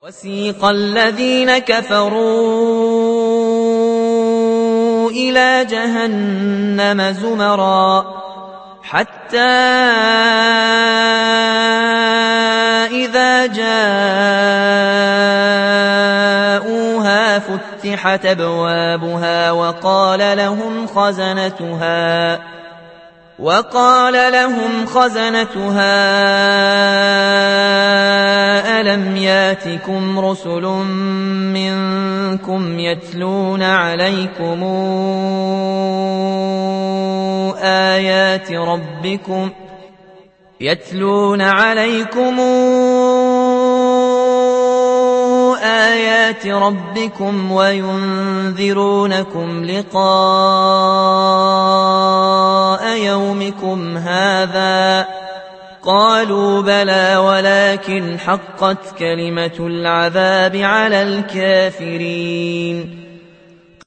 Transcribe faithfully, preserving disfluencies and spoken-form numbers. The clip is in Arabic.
وسيق الذين كفروا إلى جهنم زمرا حتى إذا جاءوها فتحت أبوابها وقال لهم خزنتها وقال لهم خزنتها ألم ياتكم رسل منكم يتلون عليكم آيات ربكم يتلون عليكم آيات ربكم وينذرونكم لقاء يومكم هذا قالوا بلى ولكن حقت كلمة العذاب على الكافرين